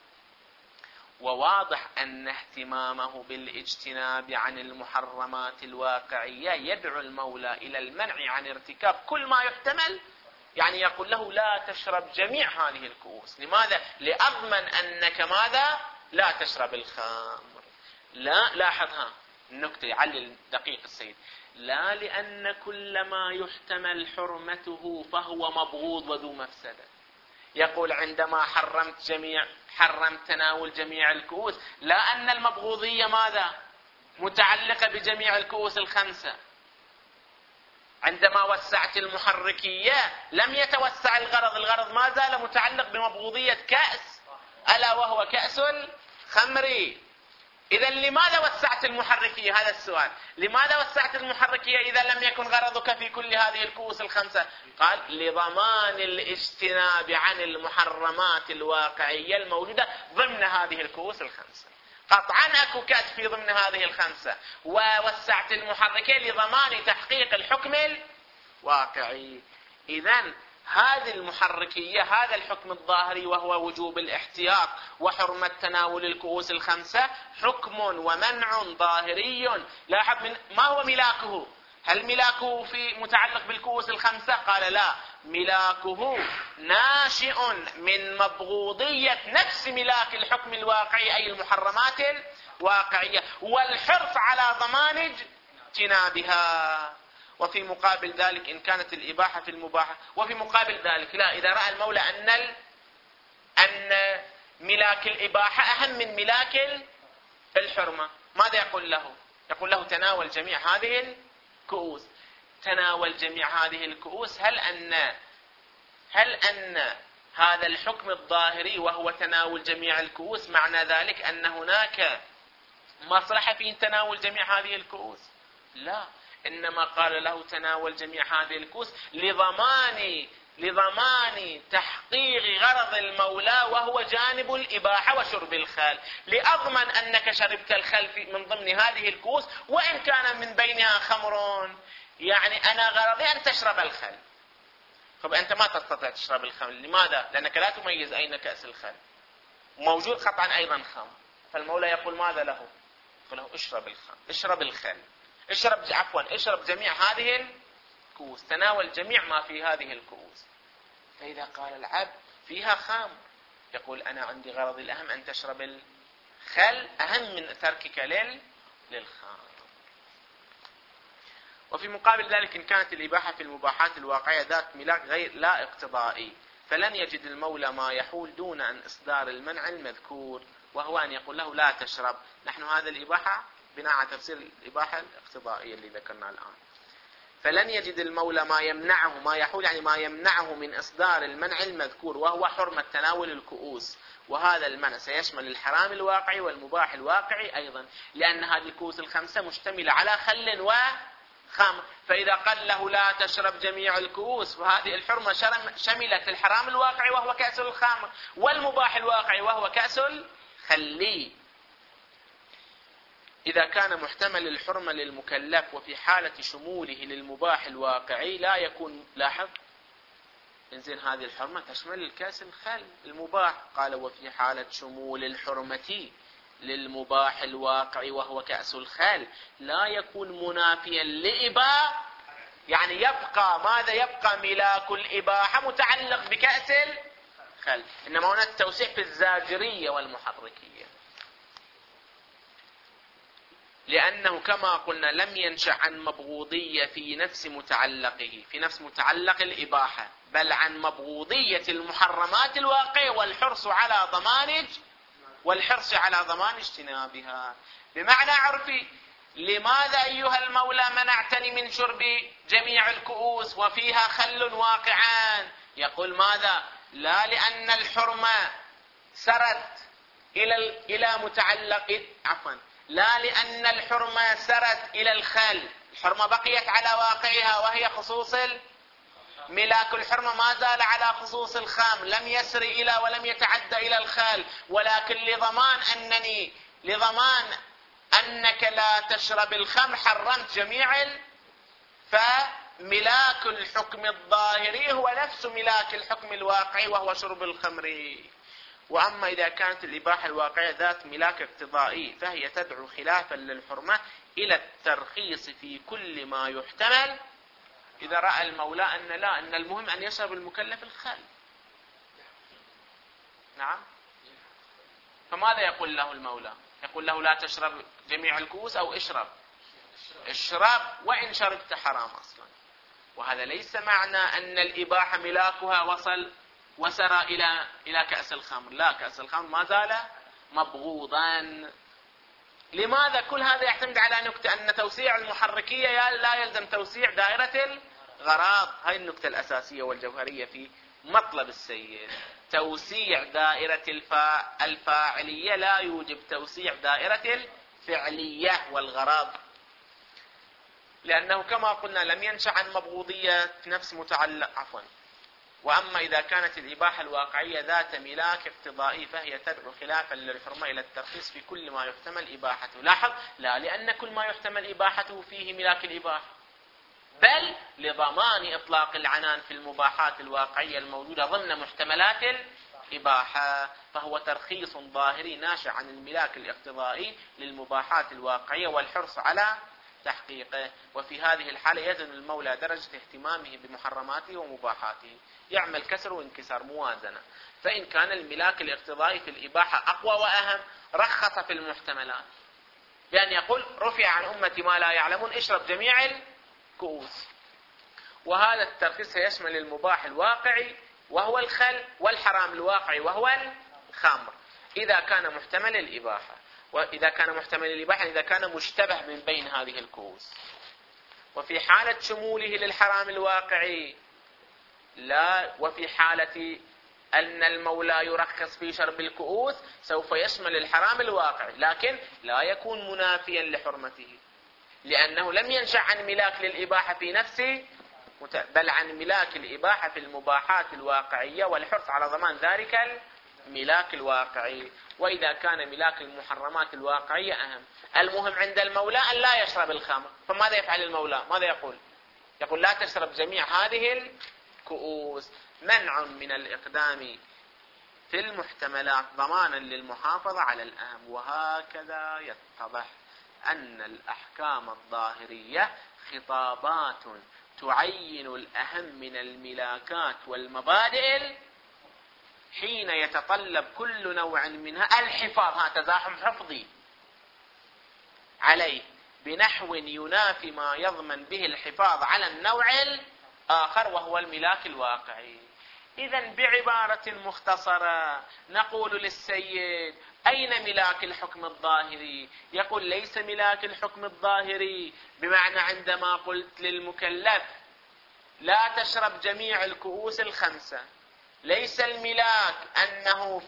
وواضح أن اهتمامه بالاجتناب عن المحرمات الواقعية يدعو المولى إلى المنع عن ارتكاب كل ما يحتمل. يعني يقول له لا تشرب جميع هذه الكؤوس. لماذا؟ لأضمن أنك ماذا؟ لا تشرب الخمر. لا، لاحظها النكتة، يعلل دقيق السيد. لا لأن كل ما يحتمل حرمته فهو مبغوض وذو مفسدة. يقول عندما حرمت جميع حرمت تناول جميع الكؤوس، لا أن المبغوضية ماذا؟ متعلقة بجميع الكؤوس الخمسة. عندما وسعت المحركية لم يتوسع الغرض، الغرض ما زال متعلق بمبغوضية كأس، ألا وهو كأس الخمر. إذا لماذا وسعت المحركية؟ هذا السؤال. لماذا وسعت المحركية إذا لم يكن غرضك في كل هذه الكؤوس الخمسة؟ قال لضمان الاجتناب عن المحرمات الواقعية الموجودة ضمن هذه الكؤوس الخمسة. قطعا أكو كأس في ضمن هذه الخمسة، ووسعت المحركية لضمان تحقيق الحكم الواقعي. إذن هذه المحركية، هذا الحكم الظاهري وهو وجوب الاحتياط وحرمة تناول الكؤوس الخمسة، حكم ومنع ظاهري. لاحظ من ما هو ملاكه. هل ملاكه في متعلق بالكؤوس الخمسة؟ قال لا، ملاكه ناشئ من مبغوضية نفس ملاك الحكم الواقعي أي المحرمات الواقعية، والحرص على ضمان اجتنابها. وفي مقابل ذلك إن كانت الإباحة في المباحة، وفي مقابل ذلك لا، إذا رأى المولى أن ال... أن ملاك الإباحة أهم من ملاك الحرمة، ماذا يقول له؟ يقول له تناول جميع هذه الكؤوس. تناول جميع هذه الكؤوس، هل أن هل أن هذا الحكم الظاهري وهو تناول جميع الكؤوس معنى ذلك أن هناك مصلحة في تناول جميع هذه الكؤوس؟ لا، إنما قال له تناول جميع هذه الكؤوس لضمان لضمان تحقيق غرض المولى وهو جانب الإباحة وشرب الخل. لأضمن أنك شربت الخل من ضمن هذه الكؤوس وإن كان من بينها خمر، يعني أنا غرضي أن تشرب الخل. طب أنت ما تستطيع تشرب الخل، لماذا؟ لأنك لا تميز أين كأس الخل، موجود قطعا أيضا خمر. فالمولى يقول ماذا له؟ يقول له اشرب الخل، اشرب الخل، اشرب عفوا اشرب جميع هذه الكؤوس، تناول جميع ما في هذه الكؤوس. فإذا قال العبد فيها خمر، يقول أنا عندي غرض الأهم أن تشرب الخل أهم من تركك لل للخمر. وفي مقابل ذلك إن كانت الإباحة في المباحات الواقعية ذات ملاك غير لا اقتضائي، فلن يجد المولى ما يحول دون أن إصدار المنع المذكور، وهو أن يقول له لا تشرب. نحن هذا الإباحة بناء على تفسير الإباحة الاقتضائية اللي ذكرنا الآن. فلن يجد المولى ما يمنعه، ما يحول يعني ما يمنعه من إصدار المنع المذكور وهو حرمة تناول الكؤوس. وهذا المنع سيشمل الحرام الواقعي والمباح الواقعي أيضا، لأن هذه الكؤوس الخمسة مشتملة على خل وخمر. فإذا قال له لا تشرب جميع الكؤوس، وهذه الحرمة شملت الحرام الواقعي وهو كأس الخمر، والمباح الواقعي وهو كأس الخل. إذا كان محتمل الحرمة للمكلف وفي حالة شموله للمباح الواقعي لا يكون. لاحظ إنزين هذه الحرمة تشمل الكأس الخل المباح. قال وفي حالة شمول الحرمة للمباح الواقعي وهو كأس الخل لا يكون منافيا لإباحة، يعني يبقى ماذا؟ يبقى ملاك الإباحة متعلق بكأس الخل، إنما هنا التوسيع في الزاجرية والمحركية، لأنه كما قلنا لم ينشأ عن مبغوضية في نفس متعلقه، في نفس متعلق الإباحة، بل عن مبغوضية المحرمات الواقعية والحرص على ضمان والحرص على ضمان اجتنابها. بمعنى عرفي، لماذا أيها المولى منعتني من شرب جميع الكؤوس وفيها خل واقعان؟ يقول ماذا؟ لا لأن الحرمة سرت إلى إلى متعلق عفوا لا لأن الحرمة سرت إلى الخل، الحرمة بقيت على واقعها وهي خصوص ملاك الحرمة ما زال على خصوص الخام، لم يسر إلى ولم يتعدى إلى الخال، ولكن لضمان أنني لضمان أنك لا تشرب الخمر حرمت جميع ال... فملاك الحكم الظاهري هو نفس ملاك الحكم الواقعي وهو شرب الخمر. وأما إذا كانت الإباحة الواقعية ذات ملاك اقتضائي فهي تدعو خلافا للحرمة إلى الترخيص في كل ما يحتمل إذا رأى المولى أن لا أن المهم أن يشرب المكلف الخل. نعم، فماذا يقول له المولى؟ يقول له لا تشرب جميع الكؤوس أو اشرب اشرب وإن شربت حرام أصلا. وهذا ليس معنى أن الإباحة ملاكها وصل وسرى إلى إلى كأس الخمر، لا، كأس الخمر ما زال مبغوضا. لماذا؟ كل هذا يعتمد على نكتة أن توسيع المحركية لا يلزم توسيع دائرة الغراض. هاي النكتة الأساسية والجوهرية في مطلب السيد توسيع دائرة الفا... الفاعلية لا يوجب توسيع دائرة الفعلية والغرض، لأنه كما قلنا لم ينشأ عن مبغوضية نفس متعلق عفوا. وأما إذا كانت الإباحة الواقعية ذات ملاك اقتضائي فهي تدعو خلافا للحرمة إلى الترخيص في كل ما يحتمل إباحته. لاحظ، لا لأن كل ما يحتمل إباحته فيه ملاك الإباحة، بل لضمان إطلاق العنان في المباحات الواقعية الموجودة ضمن محتملات الإباحة، فهو ترخيص ظاهري ناشئ عن الملاك الاقتضائي للمباحات الواقعية والحرص على تحقيقه. وفي هذه الحالة يزن المولى درجة اهتمامه بمحرماته ومباحاته، يعمل كسر وانكسار موازنة. فإن كان الملاك الاقتضائي في الإباحة أقوى وأهم رخص في المحتملات بأن يقول رفع عن أمتي ما لا يعلمون اشرب جميع الكؤوس. وهذا الترخيص يشمل المباح الواقعي وهو الخل، والحرام الواقعي وهو الخمر إذا كان محتمل الإباحة، وإذا كان محتمل الإباحة إذا كان مشتبه من بين هذه الكؤوس. وفي حالة شموله للحرام الواقعي لا، وفي حالة أن المولى يرخص في شرب الكؤوس سوف يشمل الحرام الواقعي، لكن لا يكون منافيا لحرمته، لأنه لم ينشأ عن ملاك للإباحة في نفسه، بل عن ملاك الإباحة في المباحات الواقعية والحرص على ضمان ذلك الملاك الواقعي. وإذا كان ملاك المحرمات الواقعية أهم، المهم عند المولى أن لا يشرب الخمر، فماذا يفعل المولى؟ ماذا يقول؟ يقول لا تشرب جميع هذه الكؤوس، منع من الإقدام في المحتملات ضمانا للمحافظة على الأهم. وهكذا يتضح أن الأحكام الظاهرية خطابات تعين الأهم من الملاكات والمبادئ حين يتطلب كل نوع منها الحفاظ، ها تزاحم حفظي عليه بنحو ينافي ما يضمن به الحفاظ على النوع الآخر وهو الملاك الواقعي. إذن بعبارة مختصرة نقول للسيد أين ملاك الحكم الظاهري؟ يقول ليس ملاك الحكم الظاهري بمعنى عندما قلت للمكلف لا تشرب جميع الكؤوس الخمسة، ليس الملاك أنه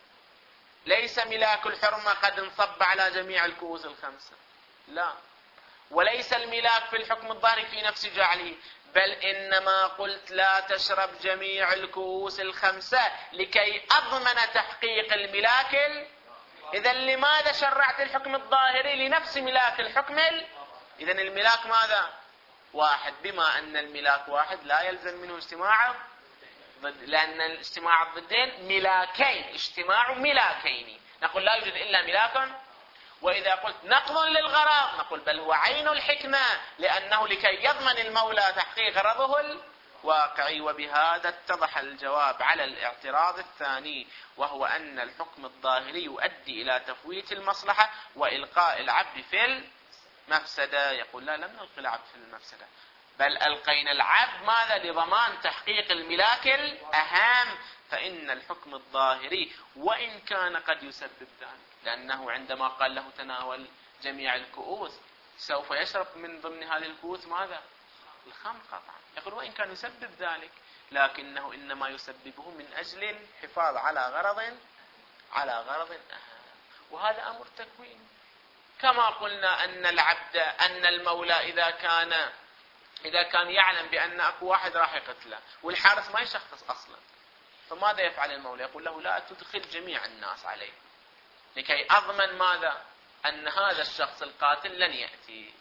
ليس ملاك الحرمة قد انصب على جميع الكؤوس الخمسة، لا، وليس الملاك في الحكم الظاهري في نفس جعله، بل إنما قلت لا تشرب جميع الكؤوس الخمسة لكي أضمن تحقيق الملاك ال... إذن لماذا شرعت الحكم الظاهري؟ لنفس ملاك الحكم ال... إذن الملاك ماذا؟ واحد، بما أن الملاك واحد لا يلزم منه اجتماع ضد، لأن اجتماع الضدين ملاكين، اجتماع ملاكين، نقول لا يوجد إلا ملاك. وإذا قلت نقض للغرض نقول بل هو عين الحكمة، لأنه لكي يضمن المولى تحقيق غرضه الواقعي. وبهذا اتضح الجواب على الاعتراض الثاني، وهو أن الحكم الظاهري يؤدي إلى تفويت المصلحة وإلقاء العبد في المفسدة. يقول لا، لم نلقي العبد في المفسدة، بل ألقينا العبد ماذا؟ لضمان تحقيق الملاك الأهم. فإن الحكم الظاهري وإن كان قد يسبب ذلك، لأنه عندما قال له تناول جميع الكؤوس سوف يشرب من ضمن هذه الكؤوس ماذا؟ الخمر قطعا. يقول وإن كان يسبب ذلك، لكنه إنما يسببه من أجل الحفاظ على غرض على غرض أهم، وهذا أمر تكوين. كما قلنا أن العبد أن المولى إذا كان إذا كان يعلم بأن أكو واحد راح يقتله والحارس ما يشخص أصلا، فماذا يفعل المولى؟ يقول له لا تدخل جميع الناس عليه لكي أضمن ماذا؟ أن هذا الشخص القاتل لن يأتي.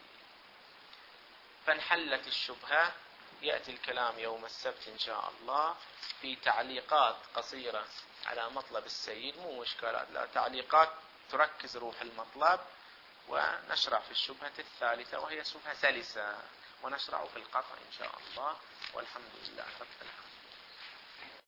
فانحلت الشبهة. يأتي الكلام يوم السبت إن شاء الله في تعليقات قصيرة على مطلب السيد، مو مشكلات، لا، تعليقات تركز روح المطلب، ونشرع في الشبهة الثالثة وهي شبهة سلسة، ونشرع في القطع إن شاء الله، والحمد لله رب العالمين.